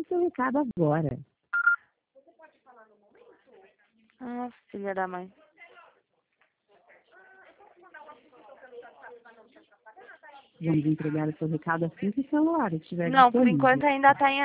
seu recado agora. Ah, filha da mãe. Vamos entregar o seu recado assim que o celular estiver Não, por disponível. enquanto ainda tá em